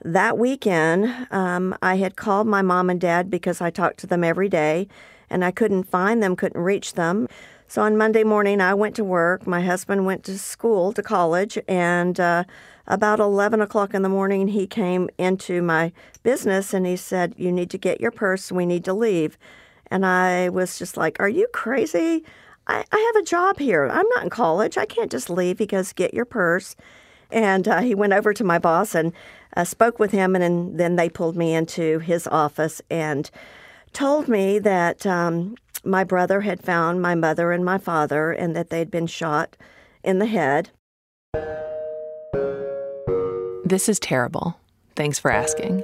That weekend, I had called my mom and dad because I talked to them every day, and I couldn't find them, couldn't reach them. So on Monday morning, I went to work. My husband went to school, to college, and about 11 o'clock in the morning, he came into my business, and he said, "You need to get your purse. We need to leave." And I was just like, "Are you crazy? I have a job here. I'm not in college. I can't just leave." He goes, "Get your purse." And he went over to my boss and spoke with him, and then they pulled me into his office and told me that my brother had found my mother and my father and that they'd been shot in the head. This is terrible. Thanks for asking.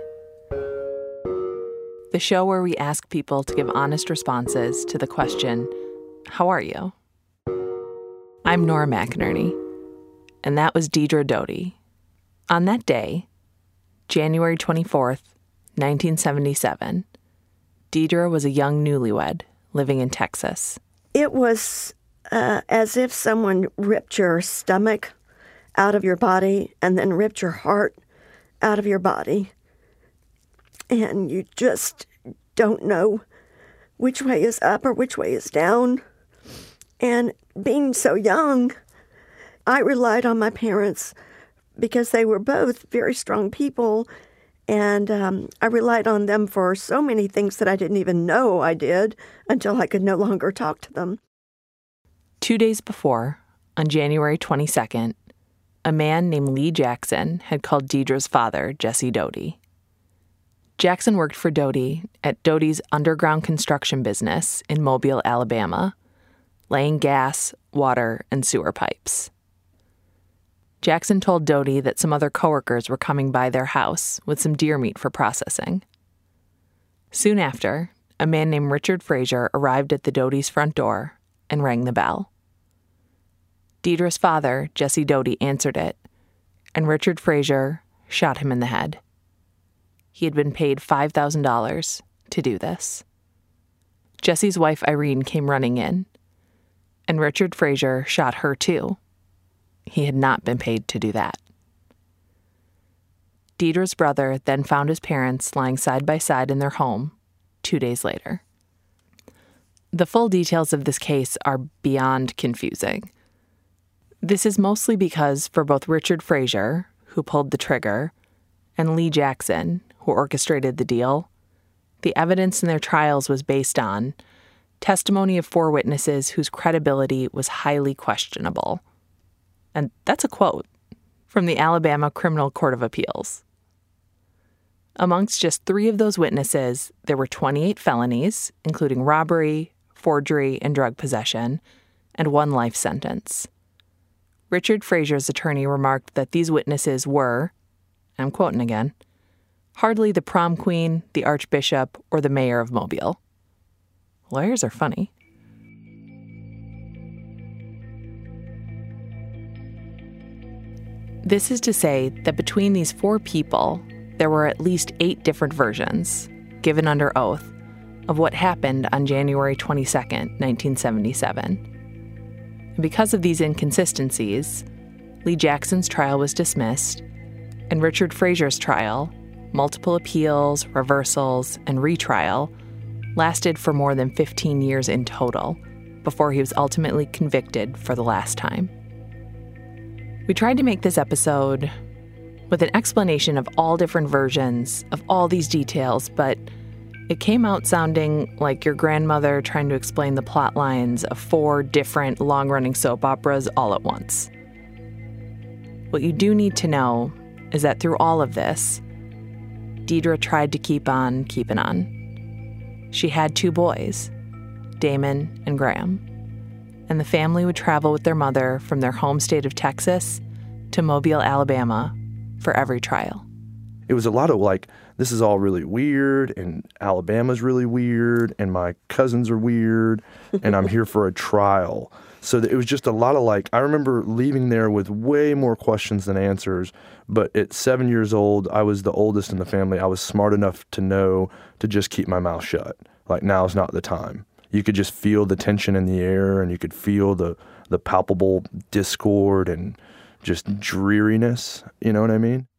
The show where we ask people to give honest responses to the question, how are you? I'm Nora McInerney, and that was Deidre Doty. On that day, January 24th, 1977, Deidre was a young newlywed living in Texas. It was as if someone ripped your stomach out of your body and then ripped your heart out of your body. And you just don't know which way is up or which way is down. And being so young, I relied on my parents because they were both very strong people. And I relied on them for so many things that I didn't even know I did until I could no longer talk to them. 2 days before, on January 22nd, a man named Lee Jackson had called Deidre's father, Jesse Doty. Jackson worked for Doty at Doty's underground construction business in Mobile, Alabama, laying gas, water, and sewer pipes. Jackson told Doty that some other coworkers were coming by their house with some deer meat for processing. Soon after, a man named Richard Frazier arrived at the Doty's front door and rang the bell. Deidre's father, Jesse Doty, answered it, and Richard Frazier shot him in the head. He had been paid $5,000 to do this. Jesse's wife, Irene, came running in, and Richard Frazier shot her too. He had not been paid to do that. Deidre's brother then found his parents lying side by side in their home 2 days later. The full details of this case are beyond confusing. This is mostly because for both Richard Frazier, who pulled the trigger, and Lee Jackson, who orchestrated the deal, the evidence in their trials was based on testimony of 4 witnesses whose credibility was highly questionable. And that's a quote from the Alabama Criminal Court of Appeals. Amongst just 3 of those witnesses, there were 28 felonies, including robbery, forgery, and drug possession, and 1 life sentence. Richard Frazier's attorney remarked that these witnesses were, I'm quoting again, hardly the prom queen, the archbishop, or the mayor of Mobile. Lawyers are funny. This is to say that between these 4 people, there were at least 8 different versions, given under oath, of what happened on January 22nd, 1977. And because of these inconsistencies, Lee Jackson's trial was dismissed, and Richard Frazier's trial, multiple appeals, reversals, and retrial, lasted for more than 15 years in total before he was ultimately convicted for the last time. We tried to make this episode with an explanation of all different versions of all these details, but it came out sounding like your grandmother trying to explain the plot lines of 4 different long-running soap operas all at once. What you do need to know is that through all of this, Deidre tried to keep on keeping on. She had 2 boys, Damon and Graham, and the family would travel with their mother from their home state of Texas to Mobile, Alabama, for every trial. It was a lot of like, this is all really weird, and Alabama's really weird, and my cousins are weird, and I'm here for a trial. So it was just a lot of like, I remember leaving there with way more questions than answers, but at 7 years old, I was the oldest in the family. I was smart enough to know to just keep my mouth shut. Like, now's not the time. You could just feel the tension in the air, and you could feel the palpable discord and just dreariness. You know what I mean?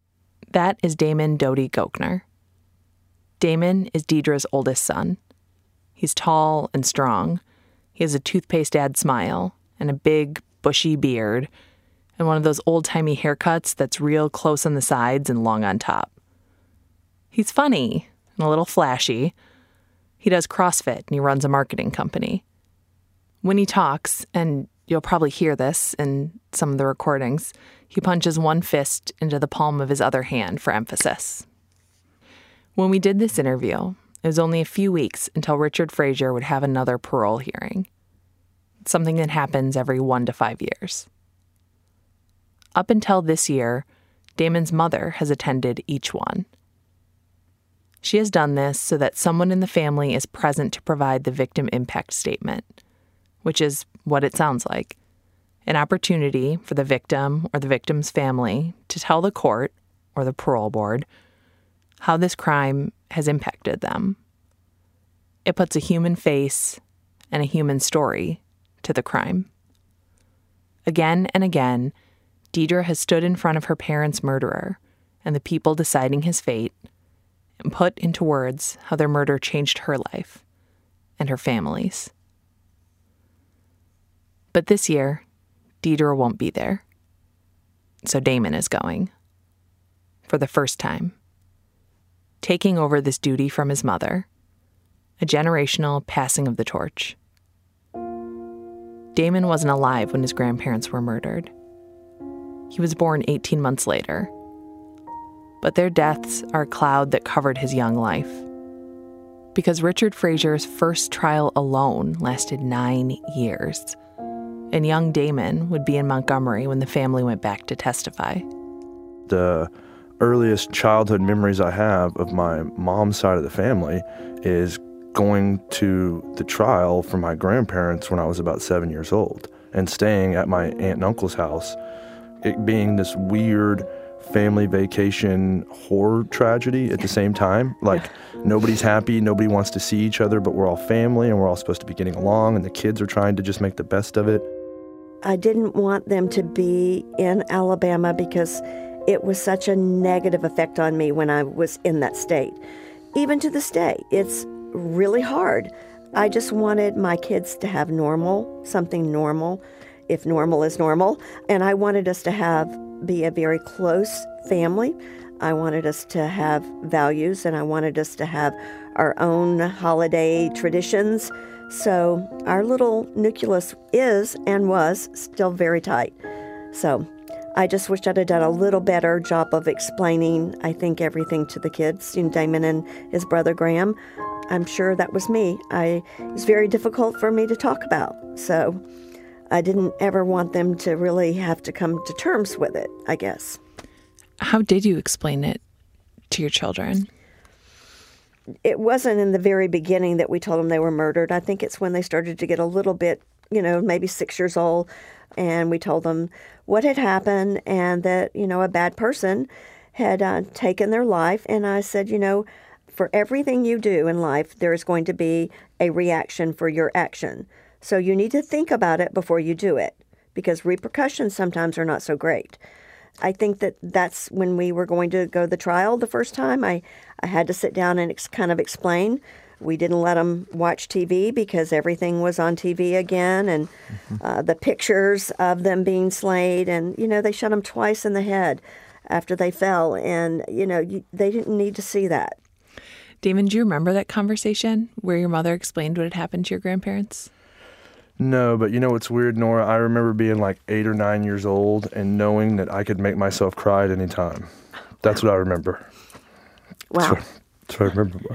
That is Damon Doty Gochner. Damon is Deidre's oldest son. He's tall and strong. He has a toothpaste dad smile and a big, bushy beard and one of those old-timey haircuts that's real close on the sides and long on top. He's funny and a little flashy. He does CrossFit and he runs a marketing company. When he talks, and you'll probably hear this in some of the recordings, he punches one fist into the palm of his other hand for emphasis. When we did this interview, it was only a few weeks until Richard Frazier would have another parole hearing. It's something that happens every 1 to 5 years. Up until this year, Damon's mother has attended each one. She has done this so that someone in the family is present to provide the victim impact statement, which is what it sounds like. An opportunity for the victim or the victim's family to tell the court or the parole board how this crime has impacted them. It puts a human face and a human story to the crime. Again and again, Deidre has stood in front of her parents' murderer and the people deciding his fate and put into words how their murder changed her life and her family's. But this year, Deidre won't be there. So Damon is going. For the first time. Taking over this duty from his mother. A generational passing of the torch. Damon wasn't alive when his grandparents were murdered. He was born 18 months later. But their deaths are a cloud that covered his young life. Because Richard Frazier's first trial alone lasted 9 years. And young Damon would be in Montgomery when the family went back to testify. The earliest childhood memories I have of my mom's side of the family is going to the trial for my grandparents when I was about 7 years old and staying at my aunt and uncle's house. It being this weird family vacation horror tragedy at the same time. Like, nobody's happy, nobody wants to see each other, but we're all family and we're all supposed to be getting along, and the kids are trying to just make the best of it. I didn't want them to be in Alabama because it was such a negative effect on me when I was in that state. Even to this day, it's really hard. I just wanted my kids to have normal, something normal, if normal is normal. And I wanted us to be a very close family. I wanted us to have values, and I wanted us to have our own holiday traditions. So our little nucleus is and was still very tight. So I just wish I'd have done a little better job of explaining, I think, everything to the kids, Damon and his brother Graham. I'm sure that was me. It was very difficult for me to talk about. So I didn't ever want them to really have to come to terms with it, I guess. How did you explain it to your children? It wasn't in the very beginning that we told them they were murdered. I think it's when they started to get a little bit, maybe 6 years old, and we told them what had happened and that, a bad person had taken their life. And I said, for everything you do in life, there is going to be a reaction for your action. So you need to think about it before you do it, because repercussions sometimes are not so great. I think that's when we were going to go to the trial the first time. I had to sit down and kind of explain. We didn't let them watch TV because everything was on TV again, and the pictures of them being slayed. And, they shot them twice in the head after they fell. And, they didn't need to see that. Damon, do you remember that conversation where your mother explained what had happened to your grandparents? No, but what's weird, Nora? I remember being like 8 or 9 years old and knowing that I could make myself cry at any time. That's what I remember. Wow. That's what I remember.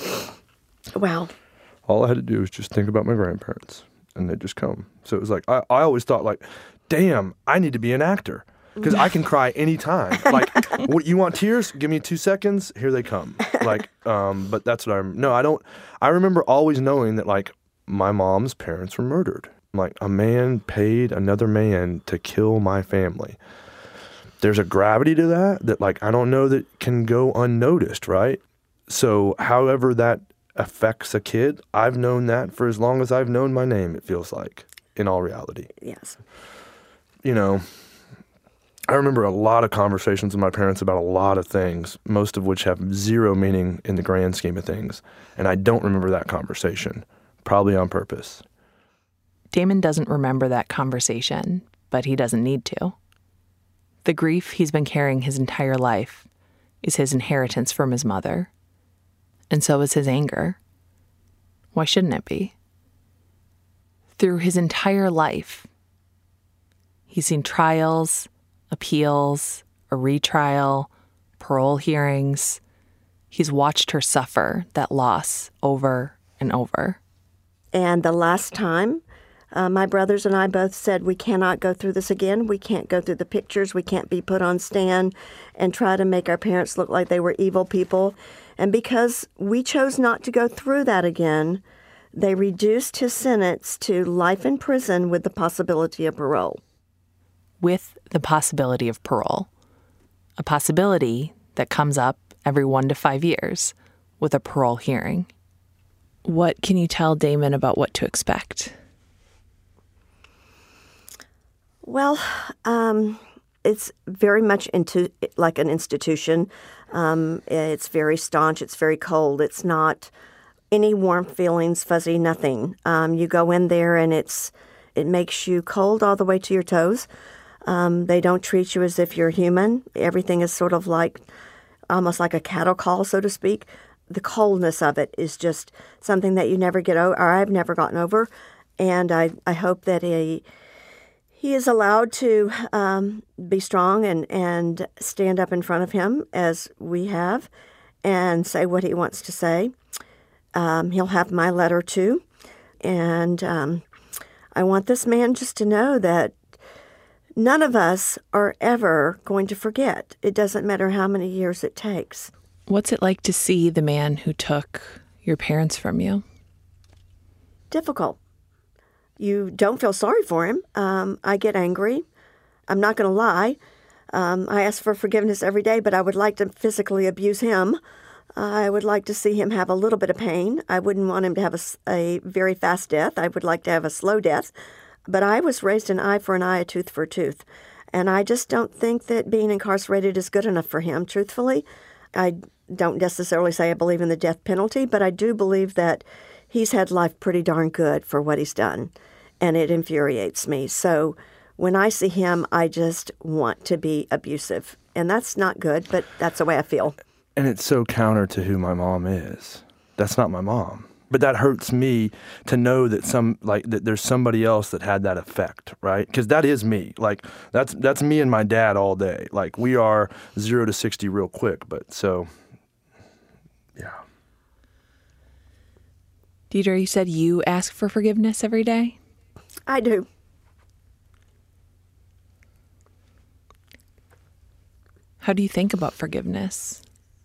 Wow. All I had to do was just think about my grandparents, and they'd just come. So it was like, I always thought, like, damn, I need to be an actor because I can cry anytime. Like, what, you want tears? Give me 2 seconds. Here they come. Like, but that's what I remember always knowing that, like, my mom's parents were murdered. Like, a man paid another man to kill my family. There's a gravity to that, like, I don't know that can go unnoticed, right? So however that affects a kid, I've known that for as long as I've known my name, it feels like, in all reality. Yes. I remember a lot of conversations with my parents about a lot of things, most of which have zero meaning in the grand scheme of things. And I don't remember that conversation, probably on purpose. Damon doesn't remember that conversation, but he doesn't need to. The grief he's been carrying his entire life is his inheritance from his mother. And so is his anger. Why shouldn't it be? Through his entire life, he's seen trials, appeals, a retrial, parole hearings. He's watched her suffer that loss over and over. And the last time, my brothers and I both said, we cannot go through this again. We can't go through the pictures. We can't be put on stand and try to make our parents look like they were evil people. And because we chose not to go through that again, they reduced his sentence to life in prison with the possibility of parole. With the possibility of parole. A possibility that comes up every 1 to 5 years with a parole hearing. What can you tell Damon about what to expect? Well, it's very much into like an institution. It's very staunch. It's very cold. It's not any warm feelings, fuzzy, nothing. You go in there and it makes you cold all the way to your toes. They don't treat you as if you're human. Everything is sort of like, almost like a cattle call, so to speak. The coldness of it is just something that you never get over, or I've never gotten over. And I hope that he is allowed to be strong and stand up in front of him, as we have, and say what he wants to say. He'll have my letter, too. And I want this man just to know that none of us are ever going to forget. It doesn't matter how many years it takes. What's it like to see the man who took your parents from you? Difficult. You don't feel sorry for him. I get angry. I'm not going to lie. I ask for forgiveness every day, but I would like to physically abuse him. I would like to see him have a little bit of pain. I wouldn't want him to have a very fast death. I would like to have a slow death. But I was raised an eye for an eye, a tooth for a tooth. And I just don't think that being incarcerated is good enough for him, truthfully. I don't necessarily say I believe in the death penalty, but I do believe that he's had life pretty darn good for what he's done. And it infuriates me. So when I see him, I just want to be abusive. And that's not good, but that's the way I feel. And it's so counter to who my mom is. That's not my mom. But that hurts me to know that that there's somebody else that had that effect, right? Because that is me. Like that's me and my dad all day. Like we are 0 to 60 real quick. But so, yeah. Deidre, you said you ask for forgiveness every day? I do. How do you think about forgiveness?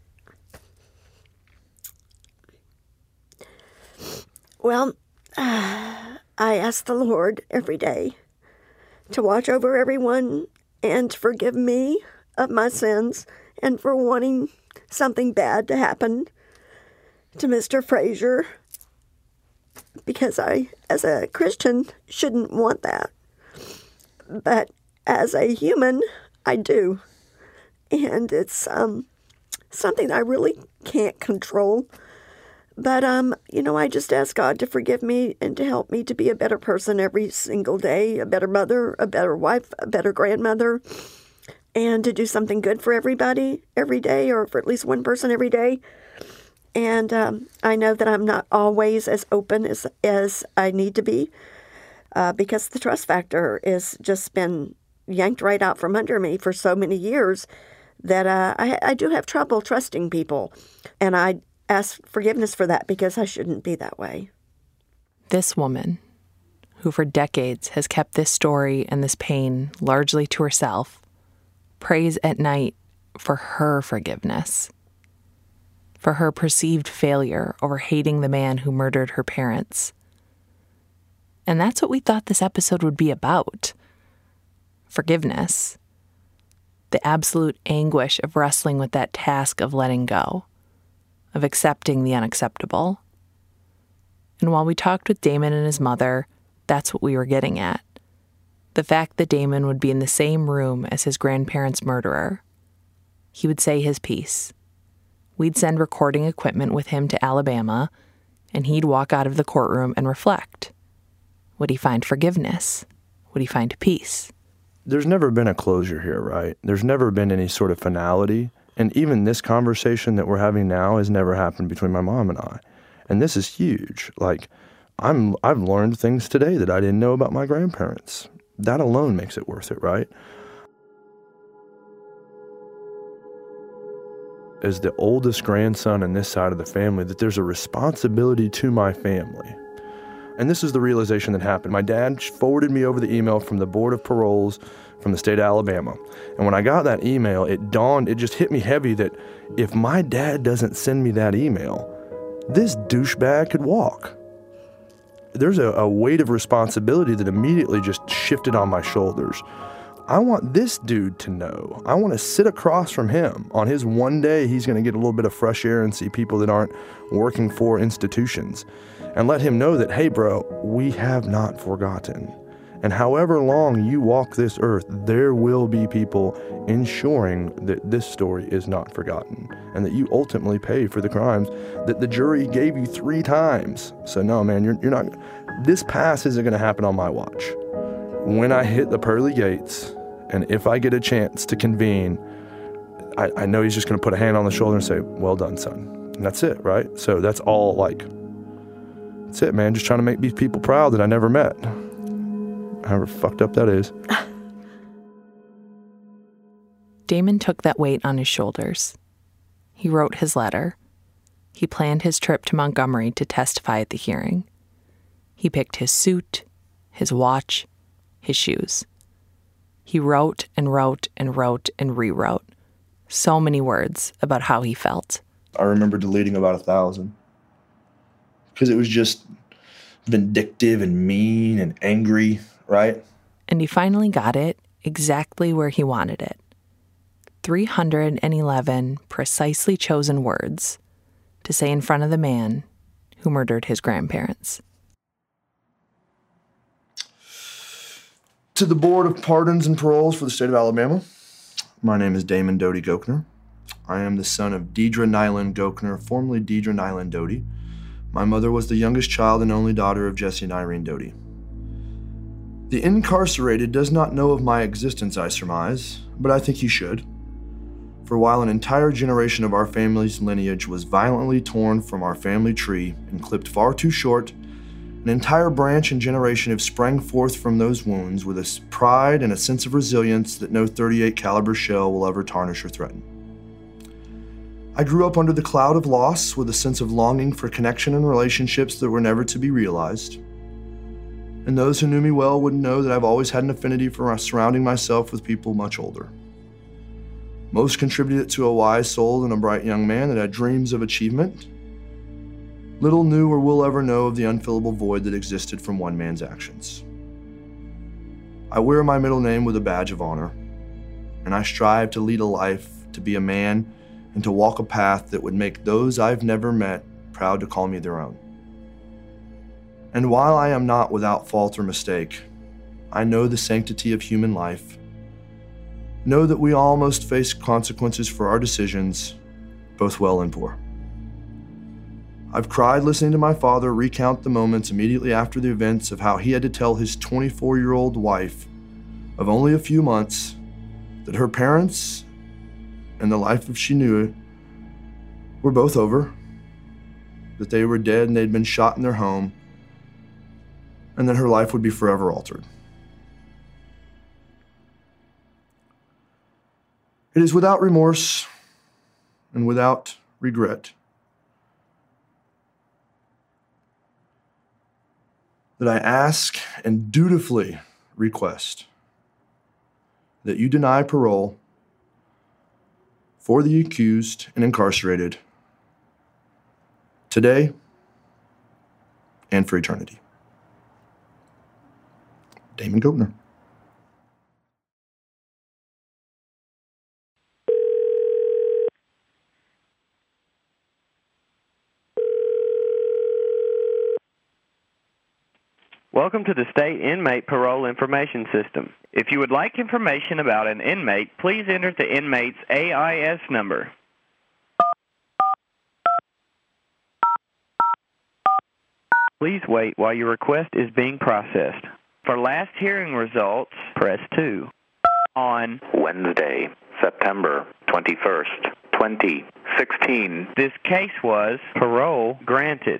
Well, I ask the Lord every day to watch over everyone and to forgive me of my sins and for wanting something bad to happen to Mr. Frazier, because I, as a Christian, shouldn't want that. But as a human, I do. And it's something I really can't control. But, I just ask God to forgive me and to help me to be a better person every single day, a better mother, a better wife, a better grandmother, and to do something good for everybody every day, or for at least one person every day. And I know that I'm not always as open as I need to be because the trust factor has just been yanked right out from under me for so many years that I do have trouble trusting people. And I ask forgiveness for that because I shouldn't be that way. This woman, who for decades has kept this story and this pain largely to herself, prays at night for her forgiveness, for her perceived failure over hating the man who murdered her parents. And that's what we thought this episode would be about. Forgiveness. The absolute anguish of wrestling with that task of letting go, of accepting the unacceptable. And while we talked with Damon and his mother, that's what we were getting at. The fact that Damon would be in the same room as his grandparents' murderer. He would say his piece. We'd send recording equipment with him to Alabama, and he'd walk out of the courtroom and reflect. Would he find forgiveness? Would he find peace? There's never been a closure here, right? There's never been any sort of finality. And even this conversation that we're having now has never happened between my mom and I. And this is huge. Like, I've learned things today that I didn't know about my grandparents. That alone makes it worth it, right? As the oldest grandson in this side of the family, that there's a responsibility to my family. And this is the realization that happened. My dad forwarded me over the email from the Board of Paroles from the state of Alabama. And when I got that email, it just hit me heavy that if my dad doesn't send me that email, this douchebag could walk. There's a weight of responsibility that immediately just shifted on my shoulders. I want this dude to know. I want to sit across from him on his one day he's going to get a little bit of fresh air and see people that aren't working for institutions. And let him know that, hey, bro, we have not forgotten. And however long you walk this earth, there will be people ensuring that this story is not forgotten and that you ultimately pay for the crimes that the jury gave you 3 times. So no, man, you're not, this pass isn't going to happen on my watch. When I hit the pearly gates and if I get a chance to convene, I know he's just going to put a hand on the shoulder and say, well done, son. And that's it, right? So that's all that's it, man. Just trying to make these people proud that I never met. However fucked up that is. Damon took that weight on his shoulders. He wrote his letter. He planned his trip to Montgomery to testify at the hearing. He picked his suit, his watch, his shoes. He wrote and wrote and wrote and rewrote so many words about how he felt. I remember deleting about 1,000 because it was just vindictive and mean and angry, right? And he finally got it exactly where he wanted it. 311 precisely chosen words to say in front of the man who murdered his grandparents. To the Board of Pardons and Paroles for the state of Alabama, my name is Damon Doty Gochner. I am the son of Deidre Nyland Gochner, formerly Deidre Nyland Doty. My mother was the youngest child and only daughter of Jesse and Irene Doty. The incarcerated does not know of my existence, I surmise, but I think he should. For while an entire generation of our family's lineage was violently torn from our family tree and clipped far too short, an entire branch and generation have sprang forth from those wounds with a pride and a sense of resilience that no .38 caliber shell will ever tarnish or threaten. I grew up under the cloud of loss with a sense of longing for connection and relationships that were never to be realized. And those who knew me well would know that I've always had an affinity for surrounding myself with people much older. Most contributed to a wise soul and a bright young man that had dreams of achievement. Little knew or will ever know of the unfillable void that existed from one man's actions. I wear my middle name with a badge of honor, and I strive to lead a life, to be a man, and to walk a path that would make those I've never met proud to call me their own. And while I am not without fault or mistake, I know the sanctity of human life, know that we all must face consequences for our decisions, both well and poor. I've cried listening to my father recount the moments immediately after the events of how he had to tell his 24-year-old wife of only a few months that her parents and the life as she knew it were both over, that they were dead and they'd been shot in their home, and that her life would be forever altered. It is without remorse and without regret that I ask and dutifully request that you deny parole for the accused and incarcerated today and for eternity. Damon Gochner. Welcome to the State Inmate Parole Information System. If you would like information about an inmate, please enter the inmate's AIS number. Please wait while your request is being processed. For last hearing results, press 2. On Wednesday, September 21st, 2016, this case was parole granted.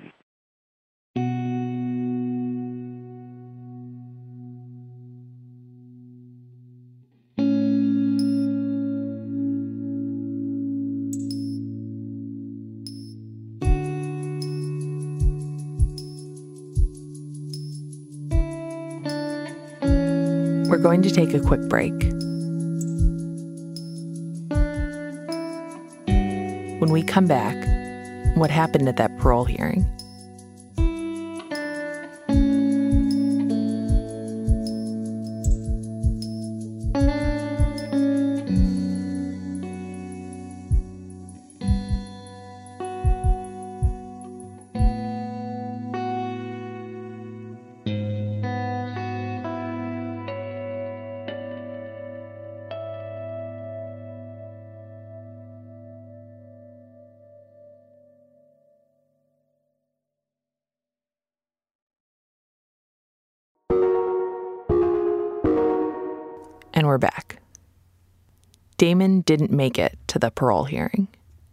We're going to take a quick break. When we come back, what happened at that parole hearing? And we're back. Damon didn't make it to the parole hearing.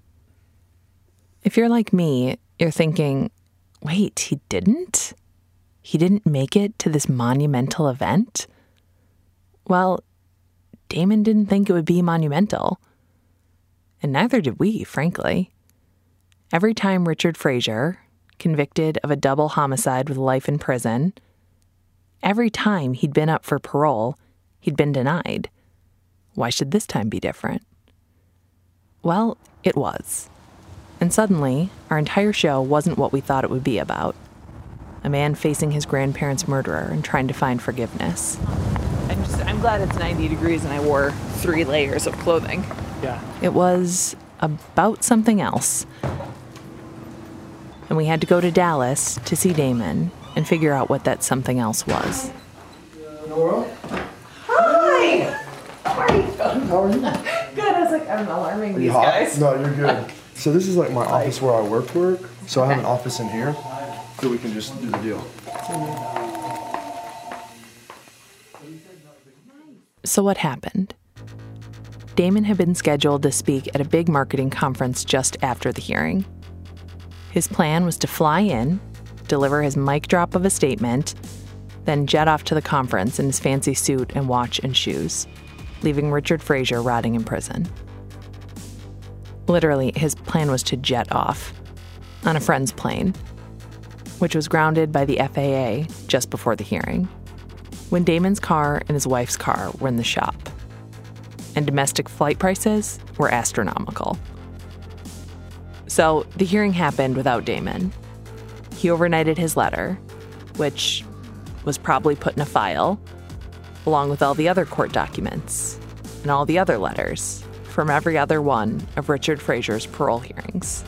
If you're like me, you're thinking, wait, he didn't? He didn't make it to this monumental event? Well, Damon didn't think it would be monumental. And neither did we, frankly. Every time Richard Frazier, convicted of a double homicide with life in prison, every time he'd been up for parole, he'd been denied. Why should this time be different? Well, it was. And suddenly, our entire show wasn't what we thought it would be about. A man facing his grandparents' murderer and trying to find forgiveness. I'm glad it's 90 degrees and I wore 3 layers of clothing. Yeah. It was about something else. And we had to go to Dallas to see Damon and figure out what that something else was. Nora? Hi! How are you? How are you? Good. I was like, I'm alarming these hot? guys. No, you're good. So this is like my office where I work. So I have an office in here, so we can just do the deal. So what happened? Damon had been scheduled to speak at a big marketing conference just after the hearing. His plan was to fly in, deliver his mic drop of a statement, then jet off to the conference in his fancy suit and watch and shoes, leaving Richard Frazier rotting in prison. Literally, his plan was to jet off on a friend's plane, which was grounded by the FAA just before the hearing, when Damon's car and his wife's car were in the shop, and domestic flight prices were astronomical. So the hearing happened without Damon. He overnighted his letter, which was probably put in a file, along with all the other court documents and all the other letters from every other one of Richard Frazier's parole hearings.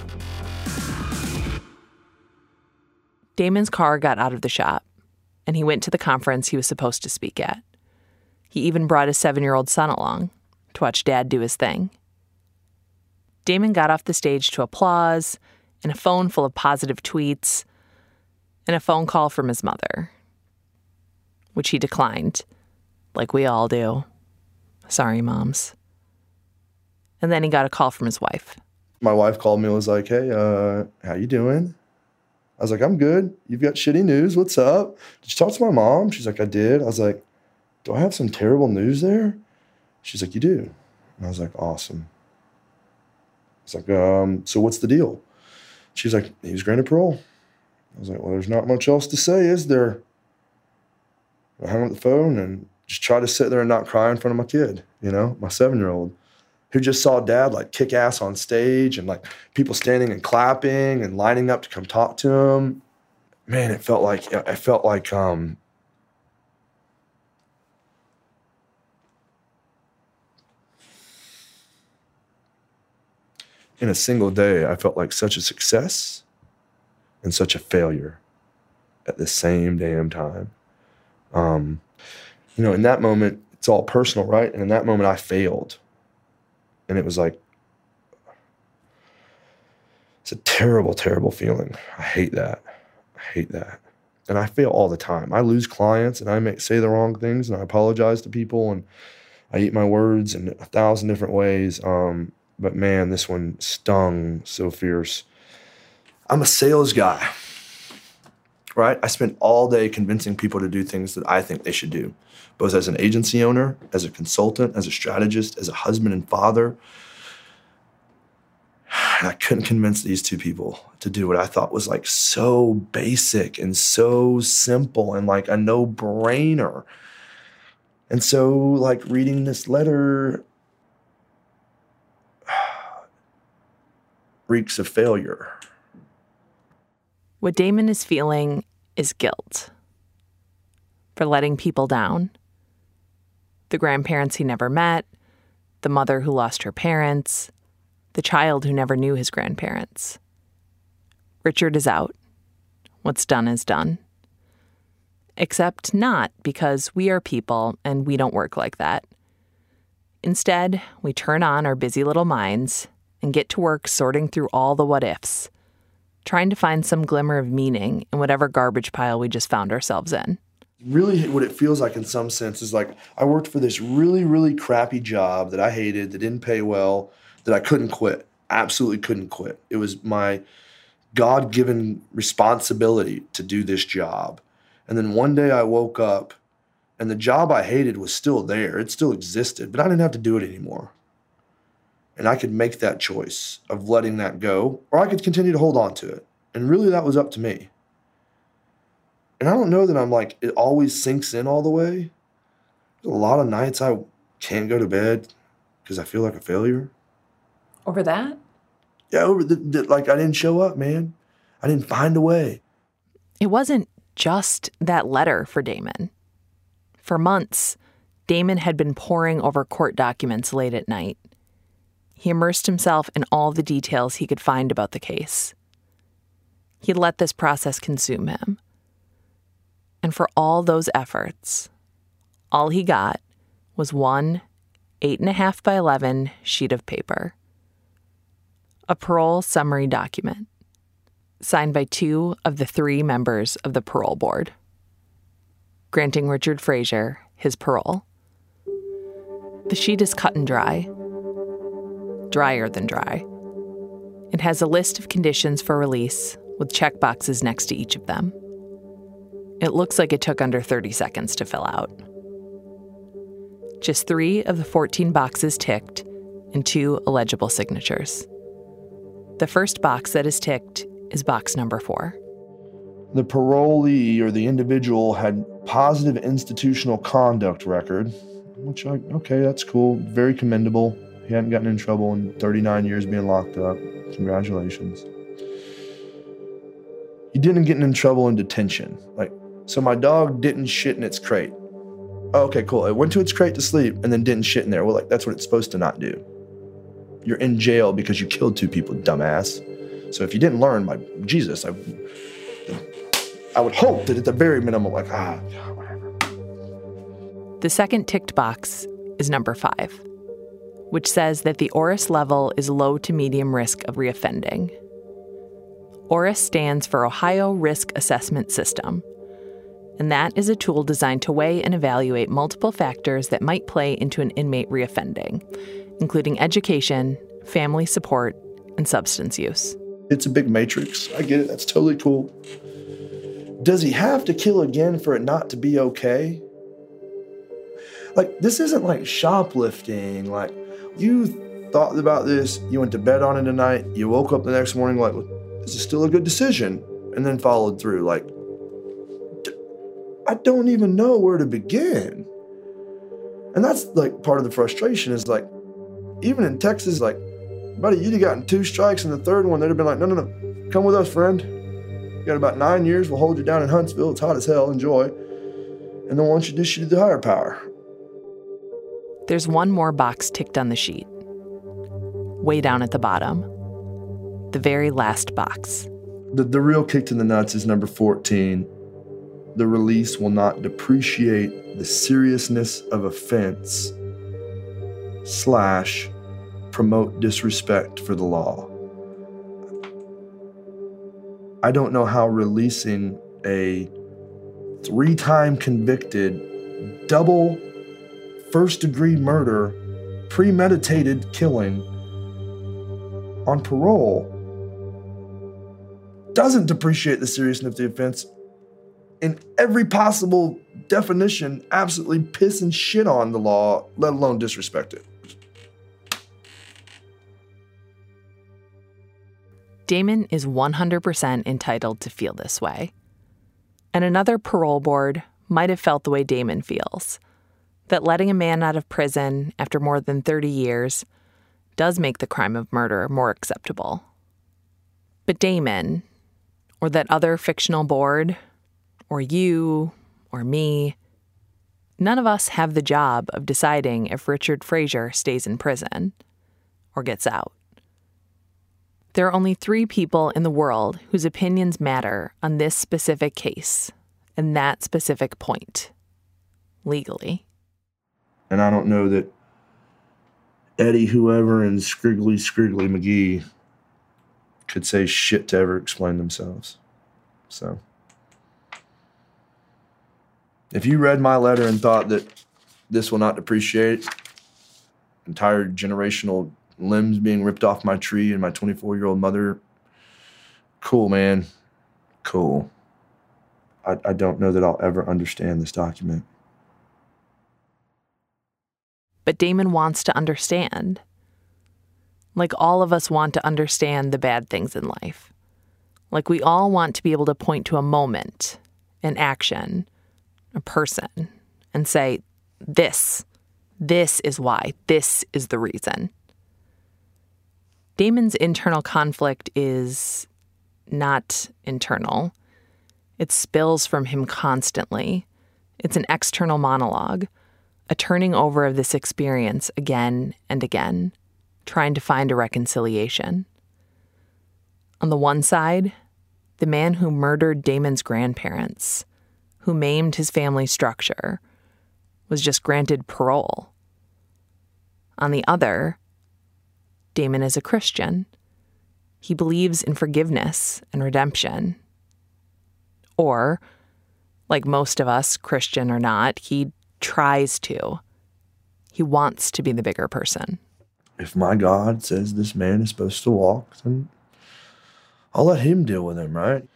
Damon's car got out of the shop, and he went to the conference he was supposed to speak at. He even brought his 7-year-old son along to watch Dad do his thing. Damon got off the stage to applause, and a phone full of positive tweets, and a phone call from his mother, which he declined, like we all do. Sorry, moms. And then he got a call from his wife. My wife called me and was like, hey, how you doing? I was like, I'm good. You've got shitty news. What's up? Did you talk to my mom? She's like, I did. I was like, do I have some terrible news there? She's like, you do. And I was like, awesome. I was like, so what's the deal? She's like, he was granted parole. I was like, well, there's not much else to say, is there? I hung up the phone and just tried to sit there and not cry in front of my kid, you know, my 7-year-old, who just saw Dad like kick ass on stage and like people standing and clapping and lining up to come talk to him. Man, it felt like in a single day, I felt like such a success and such a failure at the same damn time. In that moment, it's all personal, right? And in that moment, I failed. And it was like, it's a terrible, terrible feeling. I hate that. And I fail all the time. I lose clients and I say the wrong things and I apologize to people and I eat my words in 1,000 different ways. But man, this one stung so fierce. I'm a sales guy, right? I spend all day convincing people to do things that I think they should do, both as an agency owner, as a consultant, as a strategist, as a husband and father. And I couldn't convince these two people to do what I thought was like so basic and so simple and like a no-brainer. And so like reading this letter reeks of failure. What Damon is feeling is guilt for letting people down. The grandparents he never met, the mother who lost her parents, the child who never knew his grandparents. Richard is out. What's done is done. Except not, because we are people and we don't work like that. Instead, we turn on our busy little minds and get to work sorting through all the what-ifs, trying to find some glimmer of meaning in whatever garbage pile we just found ourselves in. Really what it feels like in some sense is like I worked for this really, really crappy job that I hated, that didn't pay well, that I couldn't quit, absolutely couldn't quit. It was my God-given responsibility to do this job. And then one day I woke up and the job I hated was still there. It still existed, but I didn't have to do it anymore. And I could make that choice of letting that go, or I could continue to hold on to it. And really that was up to me. And I don't know that I'm like, it always sinks in all the way. There's a lot of nights I can't go to bed because I feel like a failure. Over that? Yeah, over like I didn't show up, man. I didn't find a way. It wasn't just that letter for Damon. For months, Damon had been poring over court documents late at night. He immersed himself in all the details he could find about the case. He let this process consume him. And for all those efforts, all he got was one 8.5 by 11 sheet of paper. A parole summary document, signed by 2 of the 3 members of the parole board, granting Richard Frazier his parole. The sheet is cut and dry, drier than dry. It has a list of conditions for release with checkboxes next to each of them. It looks like it took under 30 seconds to fill out. Just 3 of the 14 boxes ticked and 2 illegible signatures. The first box that is ticked is box number 4. The parolee or the individual had positive institutional conduct record, which, okay, that's cool. Very commendable. He hadn't gotten in trouble in 39 years being locked up. Congratulations. He didn't get in trouble in detention. So my dog didn't shit in its crate. Okay, cool. It went to its crate to sleep and then didn't shit in there. Well, that's what it's supposed to not do. You're in jail because you killed 2 people, dumbass. So if you didn't learn, my Jesus, I would hope that at the very minimum, whatever. The second ticked box is number 5, which says that the ORIS level is low to medium risk of reoffending. ORIS stands for Ohio Risk Assessment System, and that is a tool designed to weigh and evaluate multiple factors that might play into an inmate reoffending, including education, family support, and substance use. It's a big matrix. I get it. That's totally cool. Does he have to kill again for it not to be okay? This isn't like shoplifting. You thought about this, you went to bed on it tonight, you woke up the next morning this is still a good decision, and then followed through. I don't even know where to begin. And that's part of the frustration is even in Texas, buddy, you'd have gotten 2 strikes and the third one, they'd have been like, no, come with us, friend. You got about 9 years, we'll hold you down in Huntsville, it's hot as hell, enjoy. And then once you do, you to the higher power. There's one more box ticked on the sheet, way down at the bottom, the very last box. The real kick to the nuts is number 14. the release will not depreciate the seriousness of offense / promote disrespect for the law. I don't know how releasing a 3-time convicted, double first-degree murder, premeditated killing on parole doesn't depreciate the seriousness of the offense in every possible definition, absolutely piss and shit on the law, let alone disrespect it. Damon is 100% entitled to feel this way. And another parole board might have felt the way Damon feels, that letting a man out of prison after more than 30 years does make the crime of murder more acceptable. But Damon, or that other fictional board, or you, or me, none of us have the job of deciding if Richard Frazier stays in prison or gets out. There are only 3 people in the world whose opinions matter on this specific case and that specific point, legally. And I don't know that Eddie whoever and Scriggly McGee could say shit to ever explain themselves. So, if you read my letter and thought that this will not depreciate entire generational limbs being ripped off my tree and my 24-year-old mother, cool, man. Cool. I don't know that I'll ever understand this document. But Damon wants to understand. Like all of us want to understand the bad things in life. Like we all want to be able to point to a moment, an action, a person, and say, this is why, this is the reason. Damon's internal conflict is not internal. It spills from him constantly. It's an external monologue, a turning over of this experience again and again, trying to find a reconciliation. On the one side, the man who murdered Damon's grandparents, who maimed his family structure, was just granted parole. On the other, Damon is a Christian. He believes in forgiveness and redemption. Or, like most of us, Christian or not, he tries to. He wants to be the bigger person. If my God says this man is supposed to walk, then I'll let him deal with him, right?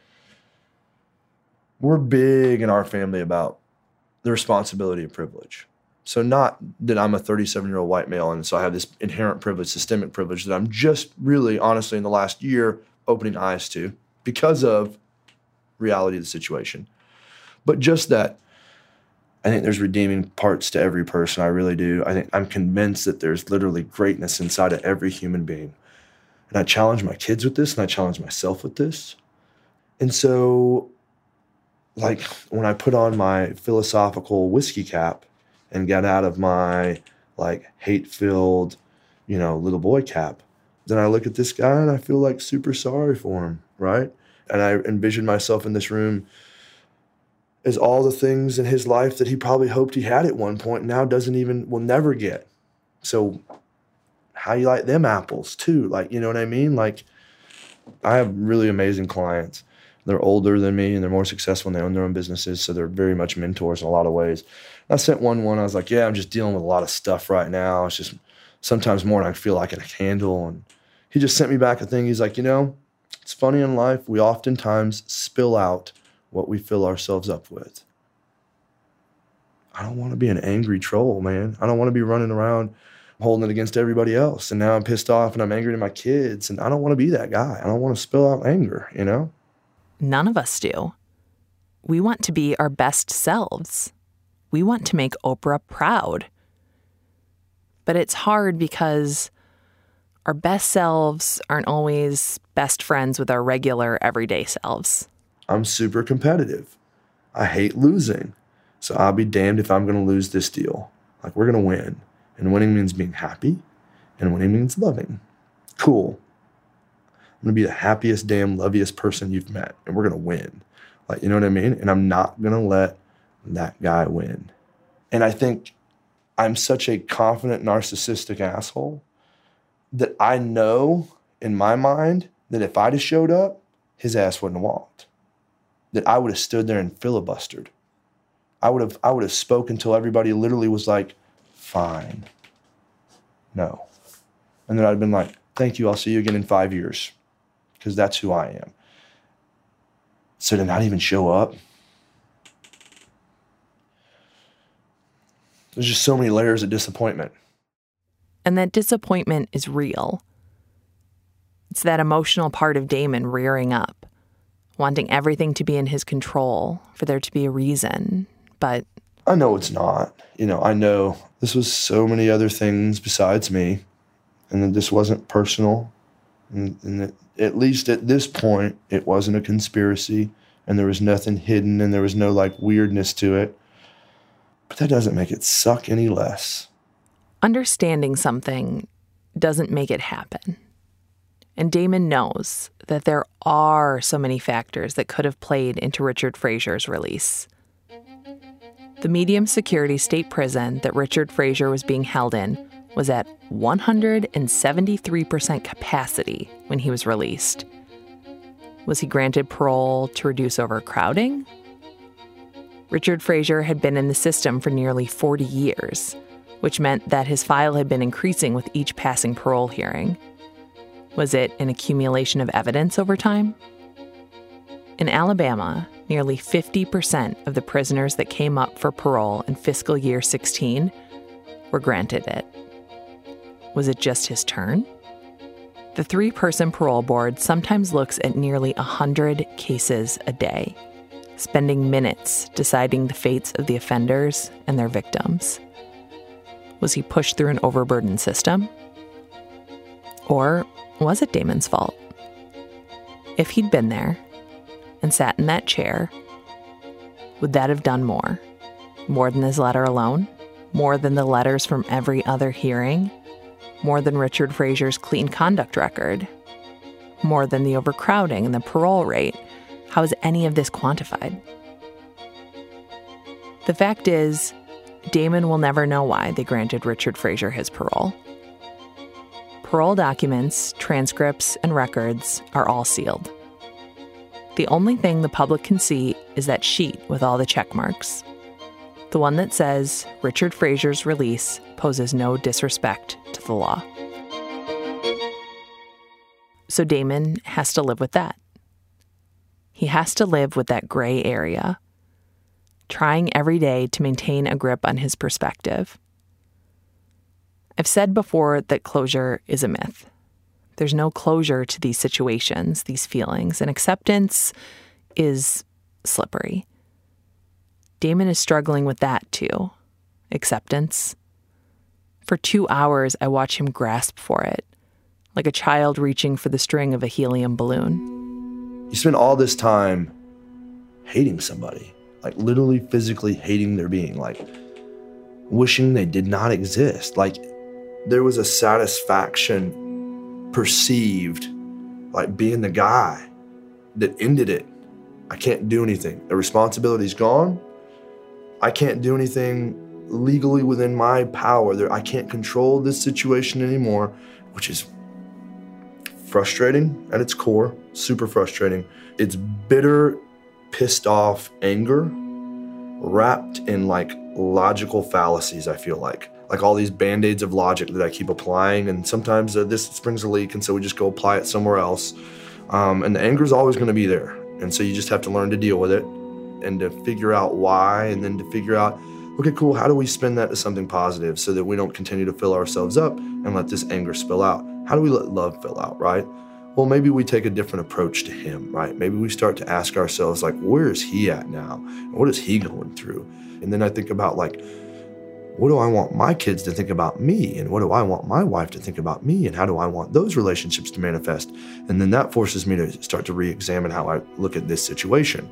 We're big in our family about the responsibility of privilege. So not that I'm a 37-year-old white male and so I have this inherent privilege, systemic privilege that I'm just really, honestly, in the last year opening eyes to because of reality of the situation. But just that, I think there's redeeming parts to every person. I really do. I'm convinced that there's literally greatness inside of every human being. And I challenge my kids with this and I challenge myself with this. And so, like, when I put on my philosophical whiskey cap and get out of my, like, hate-filled, little boy cap, then I look at this guy and I feel, like, super sorry for him, right? And I envision myself in this room as all the things in his life that he probably hoped he had at one point now will never get. So how you like them apples too? Like, you know what I mean? Like, I have really amazing clients. They're older than me and they're more successful and they own their own businesses. So they're very much mentors in a lot of ways. I sent one, I was like, yeah, I'm just dealing with a lot of stuff right now. It's just sometimes more than I feel like I can handle. And he just sent me back a thing. He's like, it's funny in life. We oftentimes spill out what we fill ourselves up with. I don't want to be an angry troll, man. I don't want to be running around holding it against everybody else. And now I'm pissed off and I'm angry at my kids. And I don't want to be that guy. I don't want to spill out anger, None of us do. We want to be our best selves. We want to make Oprah proud. But it's hard because our best selves aren't always best friends with our regular everyday selves. I'm super competitive. I hate losing. So I'll be damned if I'm going to lose this deal. Like, we're going to win. And winning means being happy. And winning means loving. Cool. I'm going to be the happiest, damn, loviest person you've met. And we're going to win. Like, you know what I mean? And I'm not going to let that guy win. And I think I'm such a confident, narcissistic asshole that I know in my mind that if I'd have showed up, his ass wouldn't have walked. That I would have stood there and filibustered. I would have spoken until everybody literally was like, fine, no. And then I'd have been like, thank you, I'll see you again in 5 years, because that's who I am. So to not even show up, there's just so many layers of disappointment. And that disappointment is real. It's that emotional part of Damon rearing up, wanting everything to be in his control, for there to be a reason, but I know it's not. I know this was so many other things besides me, and that this wasn't personal, and that at least at this point, it wasn't a conspiracy, and there was nothing hidden, and there was no weirdness to it. But that doesn't make it suck any less. Understanding something doesn't make it happen. And Damon knows that there are so many factors that could have played into Richard Frazier's release. The medium security state prison that Richard Frazier was being held in was at 173% capacity when he was released. Was he granted parole to reduce overcrowding? Richard Frazier had been in the system for nearly 40 years, which meant that his file had been increasing with each passing parole hearing. Was it an accumulation of evidence over time? In Alabama, nearly 50% of the prisoners that came up for parole in fiscal year 16 were granted it. Was it just his turn? The 3-person parole board sometimes looks at nearly 100 cases a day, spending minutes deciding the fates of the offenders and their victims. Was he pushed through an overburdened system? Or was it Damon's fault? If he'd been there and sat in that chair, would that have done more? More than his letter alone? More than the letters from every other hearing? More than Richard Frazier's clean conduct record? More than the overcrowding and the parole rate? How is any of this quantified? The fact is, Damon will never know why they granted Richard Frazier his parole. Parole documents, transcripts, and records are all sealed. The only thing the public can see is that sheet with all the check marks. The one that says Richard Frazier's release poses no disrespect to the law. So Damon has to live with that. He has to live with that gray area, trying every day to maintain a grip on his perspective. I've said before that closure is a myth. There's no closure to these situations, these feelings, and acceptance is slippery. Damon is struggling with that too. Acceptance. For 2 hours, I watch him grasp for it, like a child reaching for the string of a helium balloon. You spend all this time hating somebody, literally physically hating their being, wishing they did not exist. There was a satisfaction perceived, being the guy that ended it. I can't do anything. The responsibility's gone. I can't do anything legally within my power. I can't control this situation anymore, which is frustrating at its core, super frustrating. It's bitter, pissed off anger wrapped in logical fallacies, I feel like all these band-aids of logic that I keep applying, and sometimes this springs a leak, and so we just go apply it somewhere else. And the anger is always going to be there, and so you just have to learn to deal with it and to figure out why, and then to figure out, okay, cool, how do we spin that to something positive so that we don't continue to fill ourselves up and let this anger spill out? How do we let love fill out, right? Well, maybe we take a different approach to him, right? Maybe we start to ask ourselves, where is he at now? And what is he going through? And then I think about, what do I want my kids to think about me? And what do I want my wife to think about me? And how do I want those relationships to manifest? And then that forces me to start to re-examine how I look at this situation.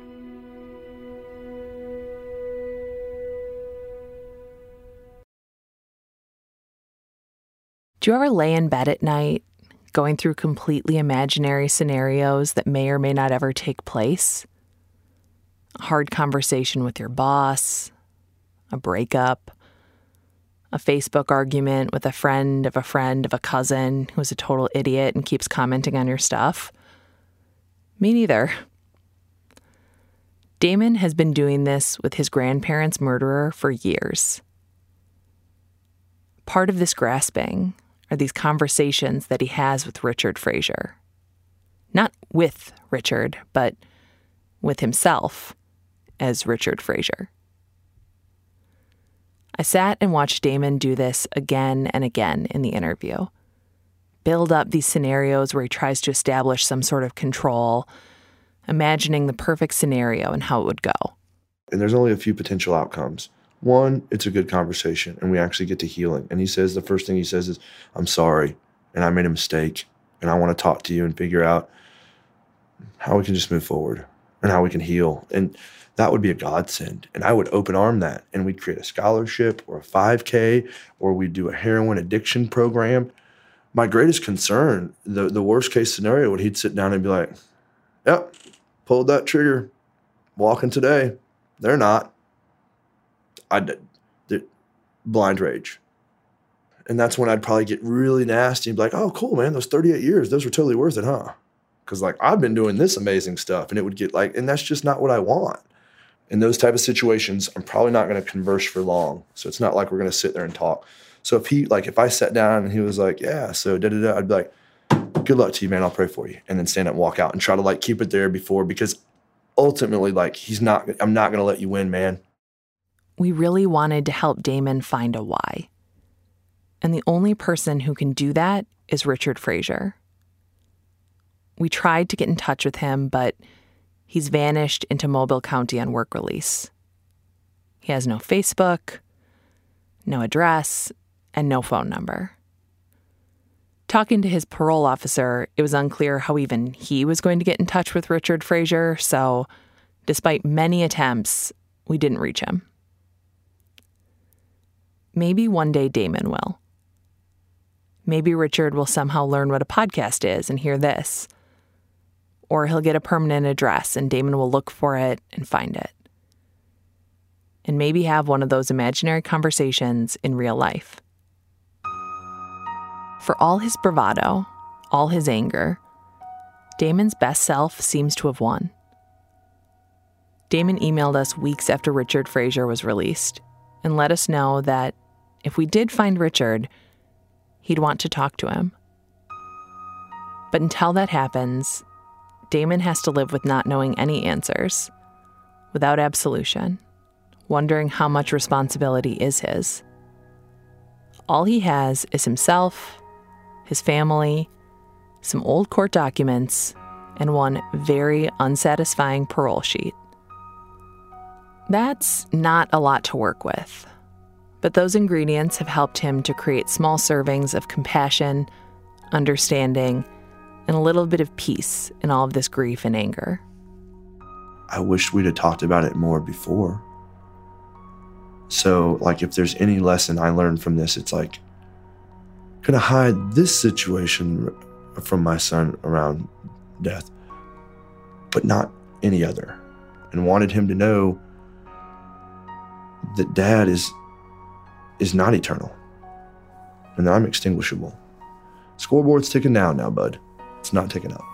Do you ever lay in bed at night, going through completely imaginary scenarios that may or may not ever take place? A hard conversation with your boss, a breakup, a Facebook argument with a friend of a cousin who's a total idiot and keeps commenting on your stuff. Me neither. Damon has been doing this with his grandparents' murderer for years. Part of this grasping are these conversations that he has with Richard Frazier. Not with Richard, but with himself as Richard Frazier. I sat and watched Damon do this again and again in the interview. Build up these scenarios where he tries to establish some sort of control, imagining the perfect scenario and how it would go. And there's only a few potential outcomes. One, it's a good conversation and we actually get to healing. And the first thing he says is, I'm sorry and I made a mistake and I want to talk to you and figure out how we can just move forward and how we can heal. And that would be a godsend. And I would open arm that and we'd create a scholarship or a 5K or we'd do a heroin addiction program. My greatest concern, the worst case scenario, would he'd sit down and be like, yep, pulled that trigger, walking today. They're not. I did. Blind rage. And that's when I'd probably get really nasty and be like, oh, cool, man, those 38 years, those were totally worth it, huh? Because, like, I've been doing this amazing stuff. And it would get like, and that's just not what I want. In those type of situations, I'm probably not going to converse for long. So it's not like we're going to sit there and talk. So if I sat down and he was like, yeah, so da-da-da, I'd be like, good luck to you, man. I'll pray for you. And then stand up and walk out and try to like keep it there because ultimately, like, I'm not going to let you win, man. We really wanted to help Damon find a why. And the only person who can do that is Richard Frazier. We tried to get in touch with him, but he's vanished into Mobile County on work release. He has no Facebook, no address, and no phone number. Talking to his parole officer, it was unclear how even he was going to get in touch with Richard Frazier, so despite many attempts, we didn't reach him. Maybe one day Damon will. Maybe Richard will somehow learn what a podcast is and hear this. Or he'll get a permanent address and Damon will look for it and find it. And maybe have one of those imaginary conversations in real life. For all his bravado, all his anger, Damon's best self seems to have won. Damon emailed us weeks after Richard Frazier was released and let us know that if we did find Richard, he'd want to talk to him. But until that happens, Damon has to live with not knowing any answers, without absolution, wondering how much responsibility is his. All he has is himself, his family, some old court documents, and one very unsatisfying parole sheet. That's not a lot to work with, but those ingredients have helped him to create small servings of compassion, understanding, and a little bit of peace in all of this grief and anger. I wish we'd have talked about it more before. So, like, if there's any lesson I learned from this, it's like, I'm gonna hide this situation from my son around death, but not any other. And wanted him to know that Dad is not eternal and that I'm extinguishable. Scoreboard's ticking down now, bud. It's not ticking up.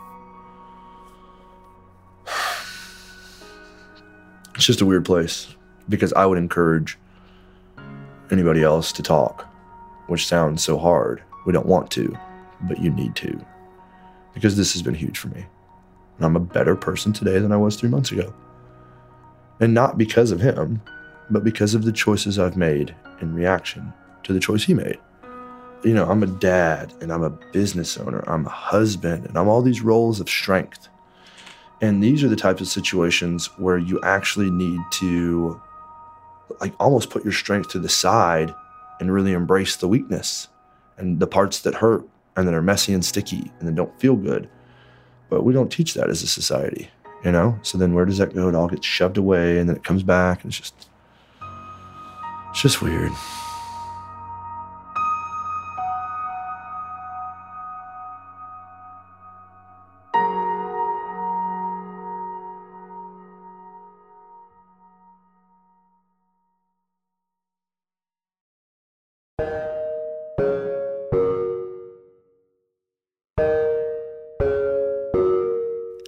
It's just a weird place because I would encourage anybody else to talk, which sounds so hard. We don't want to, but you need to, because this has been huge for me. And I'm a better person today than I was 3 months ago. And not because of him, but because of the choices I've made in reaction to the choice he made. You know, I'm a dad and I'm a business owner, I'm a husband, and I'm all these roles of strength. And these are the types of situations where you actually need to like almost put your strength to the side and really embrace the weakness and the parts that hurt and that are messy and sticky and that don't feel good. But we don't teach that as a society, you know? So then where does that go? It all gets shoved away and then it comes back and it's just weird.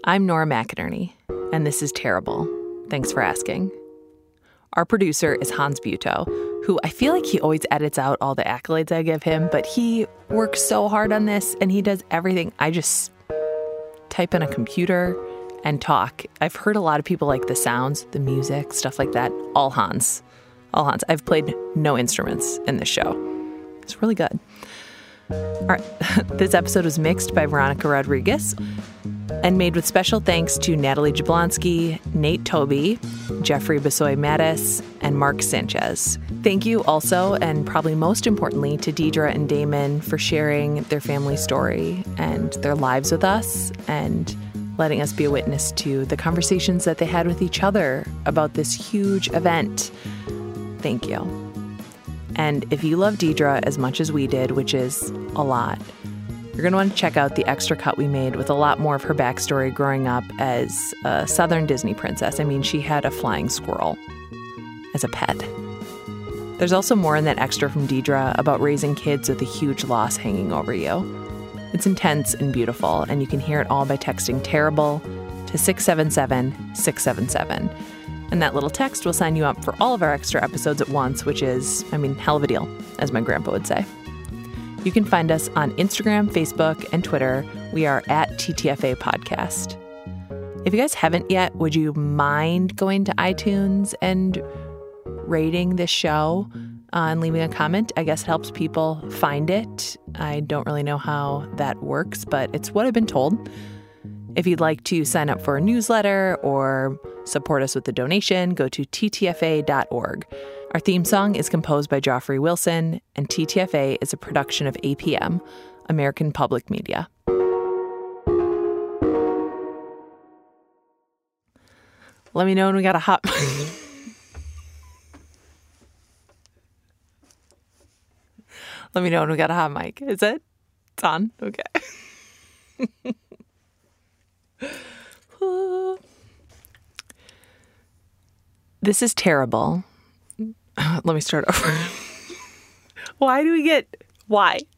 I'm Nora McInerney, and this is Terrible. Thanks for asking. Our producer is Hans Buetow, who I feel like he always edits out all the accolades I give him, but he works so hard on this, and he does everything. I just type in a computer and talk. I've heard a lot of people like the sounds, the music, stuff like that. All Hans. All Hans. I've played no instruments in this show. It's really good. All right. This episode was mixed by Veronica Rodriguez and made with special thanks to Natalie Jablonski, Nate Toby, Jeffrey Besoy-Mattis, and Mark Sanchez. Thank you also, and probably most importantly, to Deidre and Damon for sharing their family story and their lives with us and letting us be a witness to the conversations that they had with each other about this huge event. Thank you. And if you love Deidre as much as we did, which is a lot, you're going to want to check out the extra cut we made with a lot more of her backstory growing up as a Southern Disney princess. I mean, she had a flying squirrel as a pet. There's also more in that extra from Deidre about raising kids with a huge loss hanging over you. It's intense and beautiful, and you can hear it all by texting Terrible to 677-677. And that little text will sign you up for all of our extra episodes at once, which is, hell of a deal, as my grandpa would say. You can find us on Instagram, Facebook, and Twitter. We are at TTFA Podcast. If you guys haven't yet, would you mind going to iTunes and rating this show and leaving a comment? I guess it helps people find it. I don't really know how that works, but it's what I've been told. If you'd like to sign up for a newsletter or support us with a donation, go to ttfa.org. Our theme song is composed by Joffrey Wilson, and TTFA is a production of APM, American Public Media. Let me know when we got a hot mic. Let me know when we got a hot mic. Is it? It's on? Okay. This is Terrible. Let me start over. Why?